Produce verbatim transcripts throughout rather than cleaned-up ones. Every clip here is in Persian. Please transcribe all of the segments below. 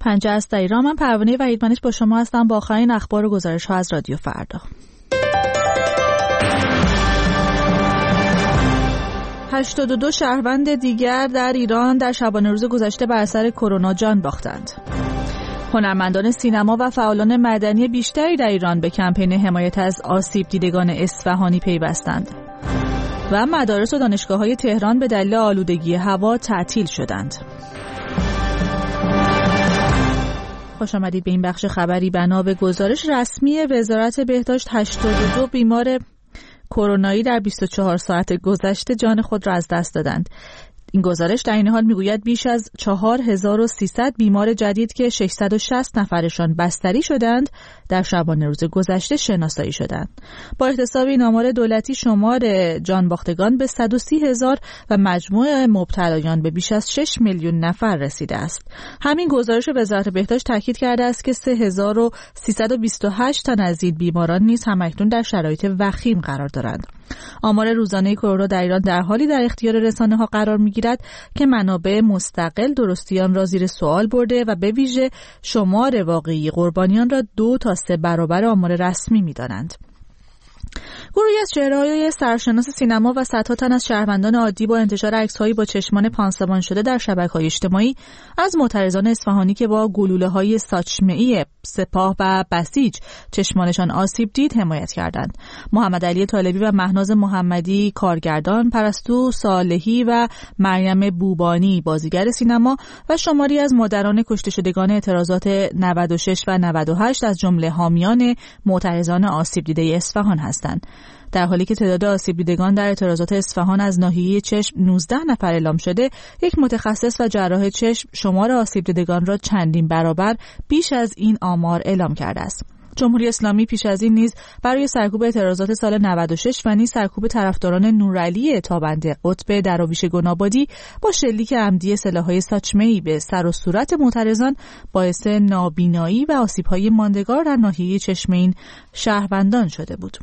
پنجاه است در ایران. من پروانه وحیدمنش با شما هستم با آخرین اخبار و گزارش‌ها از رادیو فردا. هشتاد و دو شهروند دیگر در ایران در شبانه روز گذشته بر اثر کرونا جان باختند. هنرمندان سینما و فعالان مدنی بیشتری در ایران به کمپین حمایت از آسیب دیدگان اصفهانی پیوستند. و مدارس و دانشگاه‌های تهران به دلیل آلودگی هوا تعطیل شدند. خوش آمدید به این بخش خبری. بنا به گزارش رسمی وزارت بهداشت هشتاد و دو بیمار کرونایی در بیست و چهار ساعت گذشته جان خود را از دست دادند. این گزارش در این حال میگوید بیش از چهار هزار و سیصد بیمار جدید که ششصد و شصت نفرشان بستری شدند در شبانه روز گذشته شناسایی شدند. با احتساب این آمار دولتی شمار جان باختگان به صد و سی هزار و مجموع مبتلایان به بیش از شش میلیون نفر رسیده است. همین گزارش وزارت بهداشت تاکید کرده است که سه هزار و سیصد و بیست و هشت تن از این بیماران نیز همکنون در شرایط وخیم قرار دارند. آمار روزانه کرونا در ایران در حالی در اختیار رسانه‌ها قرار می‌گیرد که منابع مستقل درستی آن را زیر سوال برده و به ویژه شمار واقعی قربانیان را دو تا سه برابر آمار رسمی می‌دانند. گروهی از چهره‌های سرشناس سینما و صدها تن از شهروندان عادی با انتشار عکس‌هایی با چشمان پانسمان شده در شبکه‌های اجتماعی از معترضان اصفهانی که با گلوله‌های ساچمه‌ای سپاه و بسیج چشمانشان آسیب دید حمایت کردند. محمد علی طالبی و مهناز محمدی کارگردان، پرستو صالحی و مریم بوبانی بازیگر سینما و شماری از مادران کشته شدگان اعتراضات نود و شش و نود و هشت از جمله حامیان معترضان آسیب دیده اصفهان هستند. در حالی که تعداد آسیب دیدگان در اعتراضات اصفهان از ناحیه چشم نوزده نفر اعلام شده، یک متخصص و جراح چشم شمار آسیب دیدگان را چندین برابر بیش از این آمار اعلام کرده است. جمهوری اسلامی پیش از این نیز برای سرکوب اعتراضات سال نود و شش و نیز سرکوب طرفداران نورعلی تابند قطب دراویش گنابادی با شلیک عمدی سلاح‌های ساچمه‌ای به سر و صورت معترضان باعث نابینایی و آسیب‌های ماندگار در ناحیه چشم این شهروندان شده بود.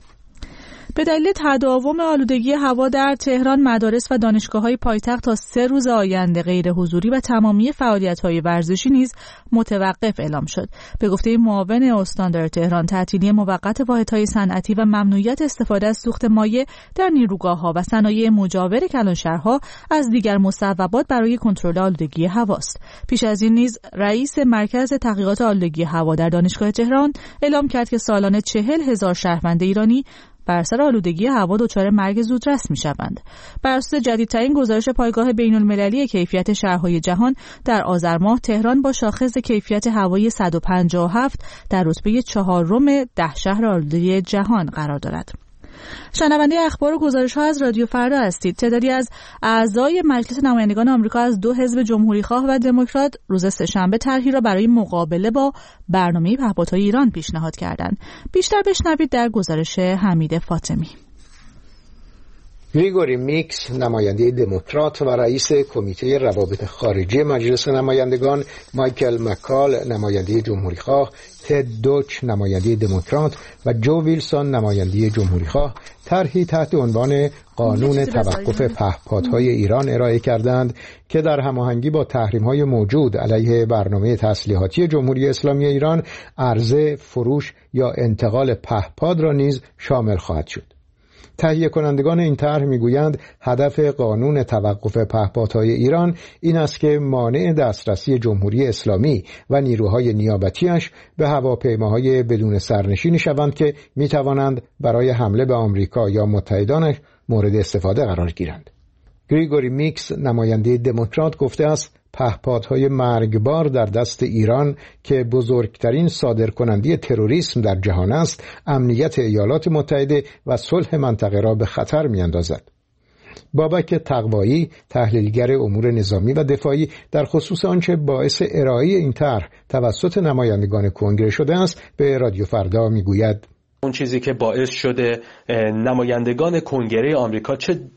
به دلیل تداوم آلودگی هوا در تهران، مدارس و دانشگاه‌های پایتخت تا سه روز آینده غیر حضوری و تمامی فعالیت‌های ورزشی نیز متوقف اعلام شد. به گفته معاون استاندار تهران، تعطیلی موقت واحدهای صنعتی و ممنوعیت استفاده از سوخت مایع در نیروگاه‌ها و صنایع مجاور کلانشهرها از دیگر مصوبات برای کنترل آلودگی هواست. پیش از این نیز رئیس مرکز تحقیقات آلودگی هوا در دانشگاه تهران اعلام کرد که سالانه چهل هزار شهروند ایرانی بر اثر آلودگی هوا دچار مرگ زودرس می‌شوند. بر اساس جدیدترین گزارش پایگاه بین‌المللی کیفیت شهرهای جهان، در آذر ماه تهران با شاخص کیفیت هوایی صد و پنجاه و هفت در رتبه چهارم ده شهر آلوده جهان قرار دارد. شنونده اخبار و گزارش‌ها از رادیو فردا هستید. تعدادی از اعضای مجلس نمایندگان آمریکا از دو حزب جمهوری‌خواه و دموکرات روز سه‌شنبه طرحی را برای مقابله با برنامه پهپادهای ایران پیشنهاد کردند. بیشتر بشنوید در گزارش حمید فاطمی. گریگوری میکس، نماینده دموکرات و رئیس کمیته روابط خارجی مجلس نمایندگان، مایکل مکال، نماینده جمهوری‌خواه، تد دوچ، نماینده دموکرات و جو ویلسون، نماینده جمهوری‌خواه، طرحی تحت عنوان قانون توقف پهپادهای ایران ارائه کردند که در هماهنگی با تحریم‌های موجود علیه برنامه تسلیحاتی جمهوری اسلامی ایران، عرضه، فروش یا انتقال پهپاد را نیز شامل خواهد شد. تهیه کنندگان این طرح میگویند هدف قانون توقف پهپادهای ایران این است که مانع دسترسی جمهوری اسلامی و نیروهای نیابتیش به هواپیماهای بدون سرنشینی شوند که میتوانند برای حمله به آمریکا یا متحدانش مورد استفاده قرار گیرند. گریگوری میکس، نماینده دموکرات، گفته است پهپادهای مرگبار در دست ایران که بزرگترین صادرکننده تروریسم در جهان است، امنیت ایالات متحده و صلح منطقه را به خطر می‌اندازد. بابک تقوایی، تحلیلگر امور نظامی و دفاعی، در خصوص آنچه باعث ارائه این طرح توسط نمایندگان کنگره شده است به رادیو فردا میگوید: اون چیزی که باعث شده نمایندگان کنگره آمریکا چه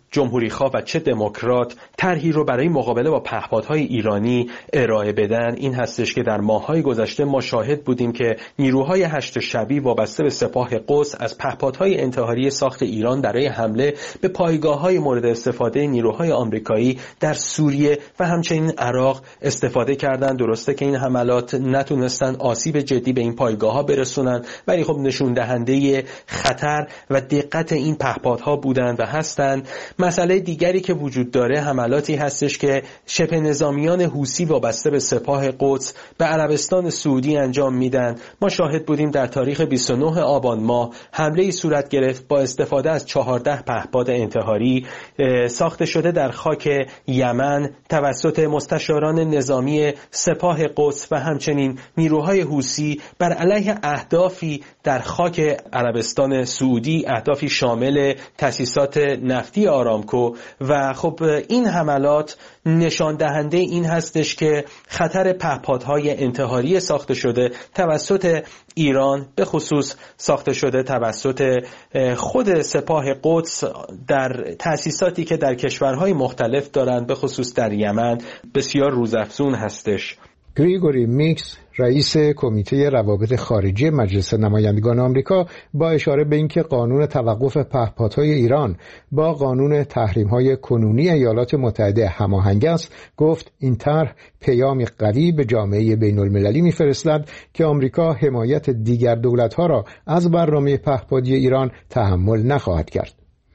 جمهوری‌خواه و چه دموکرات طرحی رو برای مقابله با پهپادهای ایرانی ارائه بدن این هستش که در ماه‌های گذشته ما شاهد بودیم که نیروهای هشت شبی وابسته به سپاه قدس از پهپادهای انتحاری ساخت ایران برای حمله به پایگاه‌های مورد استفاده نیروهای آمریکایی در سوریه و همچنین عراق استفاده کردند. درسته که این حملات نتونستن آسیب جدی به این پایگاه‌ها برسونن، ولی خب نشون دهنده خطر و دقت این پهپادها بودند و هستند. مسئله دیگری که وجود داره حملاتی هستش که شبه نظامیان حوثی وابسته به سپاه قدس به عربستان سعودی انجام میدن. ما شاهد بودیم در تاریخ بیست و نه آبان ماه حمله‌ای صورت گرفت با استفاده از چهارده پهپاد انتحاری ساخته شده در خاک یمن توسط مستشاران نظامی سپاه قدس و همچنین نیروهای حوثی بر علیه اهدافی در خاک عربستان سعودی، اهدافی شامل تأسیسات نفتی آرامکو. و خب این حملات نشان دهنده این هستش که خطر پهپادهای انتحاری ساخته شده توسط ایران، به خصوص ساخته شده توسط خود سپاه قدس در تأسیساتی که در کشورهای مختلف دارند، به خصوص در یمن، بسیار روزافزون هستش. گریگوری میکس رئیس کمیته روابط خارجی مجلس نمایندگان آمریکا با اشاره به اینکه قانون توقف پهپادهای ایران با قانون تحریم‌های کنونی ایالات متحده هماهنگ است، گفت این طرح پیامی قوی به جامعه بین‌المللی می‌فرستد که آمریکا حمایت دیگر دولت‌ها را از برنامه پهپادی ایران تحمل نخواهد کرد.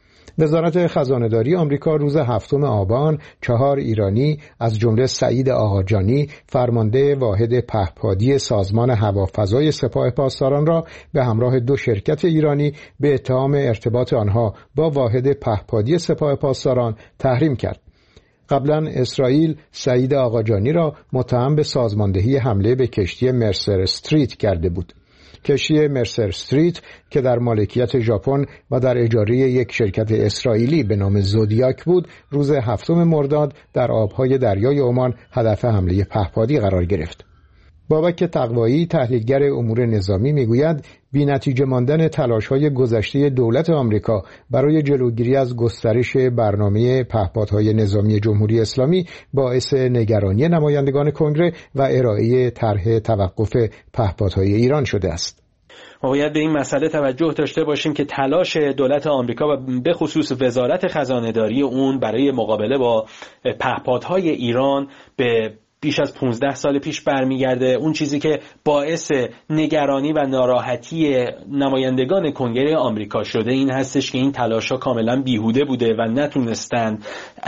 وزارت خزانه‌داری آمریکا روز هفتم آبان چهار ایرانی از جمله سعید آقاجانی فرمانده واحد پهپادی سازمان هوافضای سپاه پاسداران را به همراه دو شرکت ایرانی به اتهام ارتباط آنها با واحد پهپادی سپاه پاسداران تحریم کرد. قبلا اسرائیل سعید آقاجانی را متهم به سازماندهی حمله به کشتی مرسر استریت کرده بود. کشتی مرسر استریت که در مالکیت ژاپن و در اجاره یک شرکت اسرائیلی به نام زودیاک بود، روز هفتم مرداد در آبهای دریای عمان هدف حمله پهپادی قرار گرفت. بابک تقوایی تحلیلگر امور نظامی میگوید بی‌نتیجه ماندن تلاش‌های گذشته دولت آمریکا برای جلوگیری از گسترش برنامه پهپادهای نظامی جمهوری اسلامی باعث نگرانی نمایندگان کنگره و ارائه طرح توقف پهپادهای ایران شده است. ما باید به این مسئله توجه داشته باشیم که تلاش دولت آمریکا و به خصوص وزارت خزانه‌داری اون برای مقابله با پهپادهای ایران به بیش از پانزده سال پیش برمیگرده. اون چیزی که باعث نگرانی و ناراحتی نمایندگان کنگره آمریکا شده این هستش که این تلاش‌ها کاملا بیهوده بوده و نتونستند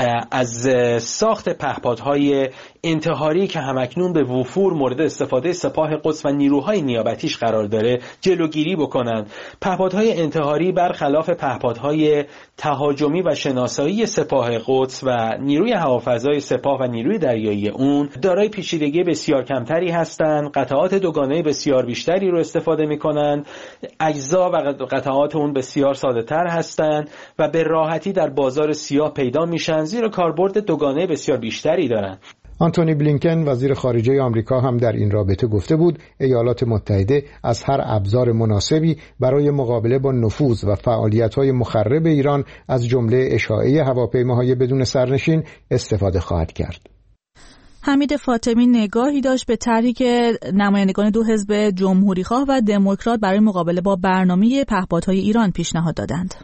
از ساخت پهپادهای انتحاری که همکنون به وفور مورد استفاده سپاه قدس و نیروهای نیابتیش قرار داره جلوگیری بکنند. پهپادهای انتحاری برخلاف پهپادهای تهاجمی و شناسایی سپاه قدس و نیروی هوافضای سپاه و نیروی دریایی اون دارای پیچیدگی بسیار کمتری هستند، قطعات دوگانه بسیار بیشتری رو استفاده می‌کنند، اجزا و قطعات اون بسیار ساده‌تر هستند و به راحتی در بازار سیاه پیدا میشن زیرا کاربرد دوگانه بسیار بیشتری دارند. آنتونی بلینکن وزیر خارجه آمریکا هم در این رابطه گفته بود ایالات متحده از هر ابزار مناسبی برای مقابله با نفوذ و فعالیت‌های مخرب ایران از جمله اشاعه هواپیماهای بدون سرنشین استفاده خواهد کرد. حمید فاطمی نگاهی داشت به طرحی که نمایندگان دو حزب جمهوری‌خواه و دموکرات برای مقابله با برنامه پهپادهای ایران پیشنهاد دادند.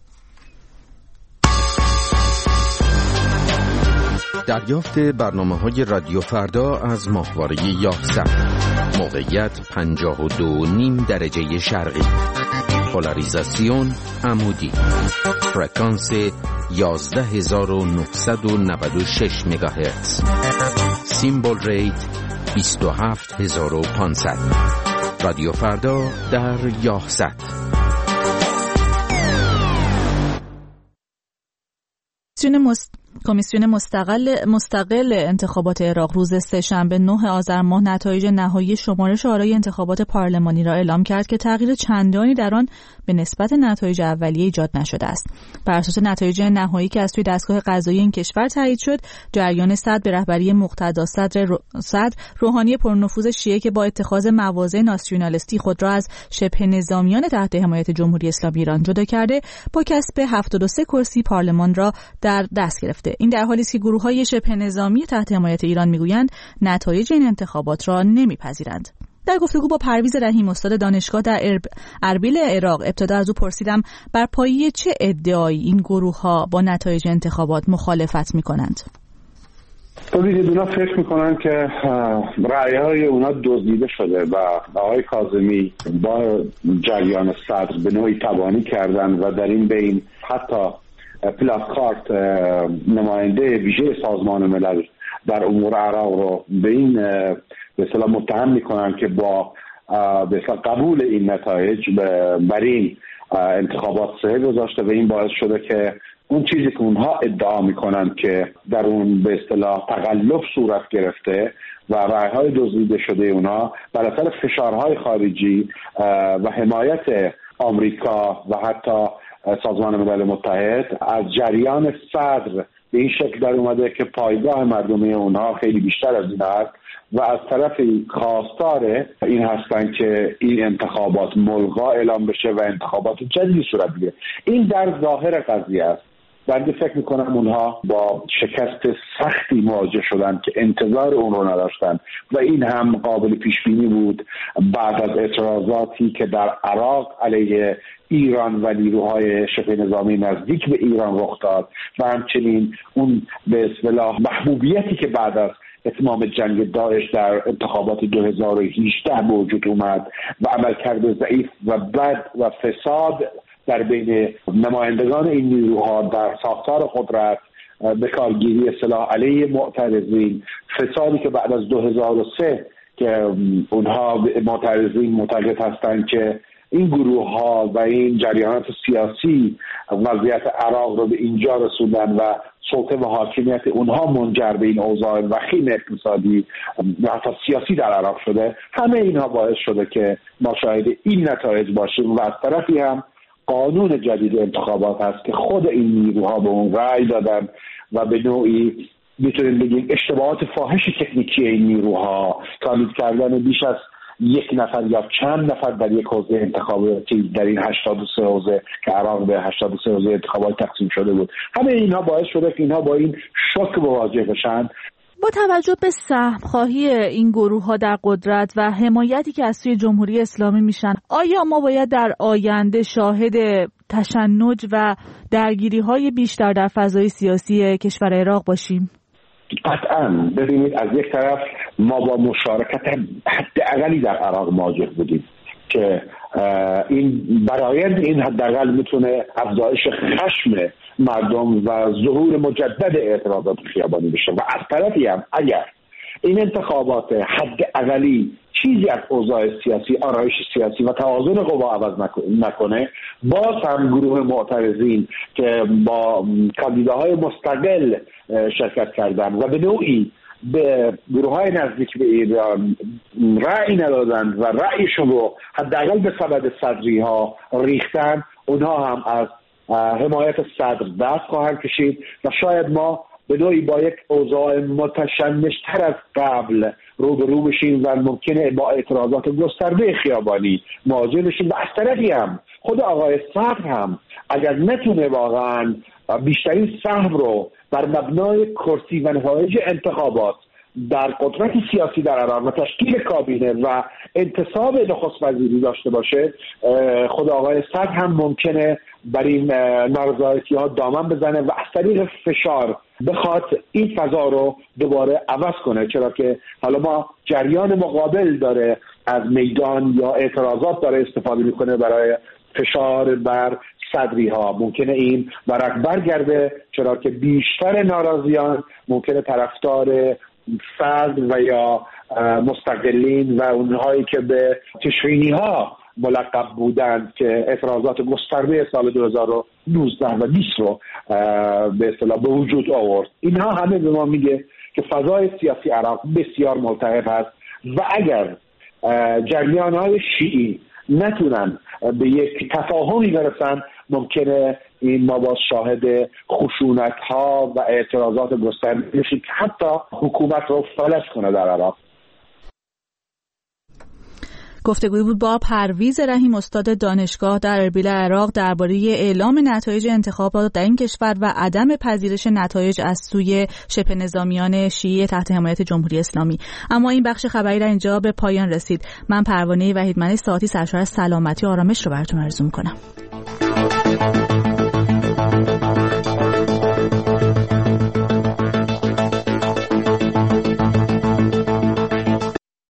دریافت برنامه‌های رادیو فردا از ماهواره یازده. موقعیت پنجاه و دو نیم درجه شرقی. پولاریزاسیون عمودی. فرکانس یازده هزار و نهصد و نود و شش مگاهرتز. سیمبل ریت بیست و هفت هزار و پانصد. رادیو فردا در یازده. مست... کمیسیون مستقل مستقل انتخابات عراق روز سه‌شنبه نه آذر ماه نتایج نهایی شمارش آرای انتخابات پارلمانی را اعلام کرد که تغییر چندانی در آن به نسبت نتایج اولیه ایجاد نشده است. بر اساس نتایج نهایی که از سوی دستگاه قضایی این کشور تایید شد، جریان صدر به رهبری مقتدا صدر رو... صدر روحانی پرنفوذ شیعه که با اتخاذ مواضع ناسیونالیستی خود را از شبه نظامیان تحت حمایت جمهوری اسلامی ایران جدا کرده، با کسب هفتاد و سه کرسی پارلمان را در دست گرفته. این در حالی است که گروه‌های شبه نظامی تحت حمایت ایران میگویند نتایج این انتخابات را نمیپذیرند. در گفتگو با پرویز رحیم استاد دانشگاه در اربیل عراق ابتدا از او پرسیدم بر پایه چه ادعایی این گروه‌ها با نتایج انتخابات مخالفت می‌کنند. ببینید اونا فکر میکنن که رأی‌های اونا دزدیده شده و آقای کاظمی با جریان صدر به نوعی تبانی کردن و در این بین حتی پلاکارت نماینده ویژه سازمان ملل در امور عراق رو به این به اصطلاح متهم میکنن که با به اصطلاح قبول این نتایج بر این انتخابات صحیح گذاشته و این باعث شده که اون چیزی که اونها ادعا میکنن که در اون به اصطلاح تقلب صورت گرفته و رأی‌های دزدیده شده اونها بر اثر فشارهای خارجی و حمایت آمریکا و حتی سازمان ملل متحد از جریان صدر به این شکل در اومده که پایگاه مردمی اونها خیلی بیشتر از این هست و از طرف خواستار این هستن که این انتخابات ملغا اعلام بشه و انتخابات جدیدی صورت بگیره. این در ظاهر قضیه است. بنده فکر میکنم اونها با شکست سختی مواجه شدن که انتظار اون رو نداشتن و این هم قابل پیش بینی بود بعد از اعتراضاتی که در عراق علیه ایران و نیروهای شبه نظامی نزدیک به ایران رخ داد و همچنین اون به اصطلاح محبوبیتی که بعد از اتمام جنگ داعش در انتخابات دو هزار و هجده به وجود اومد و عملکرد ضعیف و بد و فساد در بین نمایندگان این نیروها در ساختار قدرت، به کارگیری سلاح علیه معترضین، فسادی که بعد از دو هزار و سه که اونها معترضین معتقد هستند که این گروه ها و این جریانات سیاسی وضعیت عراق رو به اینجا رسوندن و سلطه و حاکمیت اونها منجر به این اوضاع وخیم اقتصادی و حتی سیاسی در عراق شده. همه اینها باعث شده که ما شاهد این نتایج باشیم و از طرفی هم قانون جدید انتخابات هست که خود این نیروها به اون رأی دادن و به نوعی میتونیم بگیم اشتباهات فاحش تکنیکی این نیروها، تولید کردن بیش از یک نفر یا چند نفر در یک حوزه انتخاباتی در این هشتاد و سه حوزه که عراق به هشتاد و سه حوزه انتخابات تقسیم شده بود، همه اینها باعث شده که اینها با این شوک مواجه بشن. با توجه به سهم‌خواهی این گروه‌ها در قدرت و حمایتی که از سوی جمهوری اسلامی میشن، آیا ما باید در آینده شاهد تشنج و درگیری‌های بیشتر در فضای سیاسی کشور عراق باشیم؟ قطعاً. ببینید از یک طرف ما با مشارکت حداقلی در عراق مواجه بودیم که این برآیند این حداقل میتونه افزایش خشم مردم و ظهور مجدد اعتراضات خیابانی بشه و از طرفی هم اگر این انتخابات حداقلی چیزی از اوضاع سیاسی، آرایش سیاسی و توازن قوا عوض نکنه، باز هم گروه معترضین که با کاندیداهای مستقل شرکت کردن و به نوعی به گروه‌های نزدیک به ایران رأی ندادن و رأیشون رو حداقل به سبد صدری‌ها ریختن، اونها هم از حمایت صدر دست خواهند کشید و شاید ما به نوعی با یک اوضاع متشنج‌تر از قبل روبرو بشیم و ممکنه با اعتراضات گسترده خیابانی مواجه بشیم و از طرفی هم خود آقای صدر هم اگر نتونه واقعا بیشترین سهم رو بر مبنای کرسی و نتایج انتخابات در قدرت سیاسی در عراق و تشکیل کابینه و انتصاب نخست وزیری داشته باشه، خود آقای صدر هم ممکنه بر این نارضایتی ها دامن بزنه و از طریق فشار بخواد این فضا رو دوباره عوض کنه، چرا که حالا ما جریان مقابل داره از میدان یا اعتراضات داره استفاده میکنه برای فشار بر صدری ها. ممکنه این ورق برگرده، چرا که بیشتر ناراضیان ممکنه طرفدار صدر و یا مستقلین و اونهایی که به تشرینی ها ملقب بودند که اعتراضات گسترده سال دو هزار و نوزده و بیست رو به اصطلاح به وجود آورد. اینها همه به ما میگه که فضای سیاسی عراق بسیار ملتهب هست و اگر جریان‌های شیعی نتونن به یک تفاهمی برسن ممکنه این ما باز شاهد خشونت‌ها و اعتراضات گسترده بشیم که حتی حکومت رو فلج کنه در عراق. گفتگوی بود با پرویز رحیم، استاد دانشگاه در اربیل عراق، درباره اعلام نتایج انتخابات در این کشور و عدم پذیرش نتایج از سوی شبه نظامیان شیعی تحت حمایت جمهوری اسلامی. اما این بخش خبری در اینجا به پایان رسید. من پروانه وحیدمنی ساعتی سرشار از سلامتی و آرامش رو براتون آرزو می‌کنم.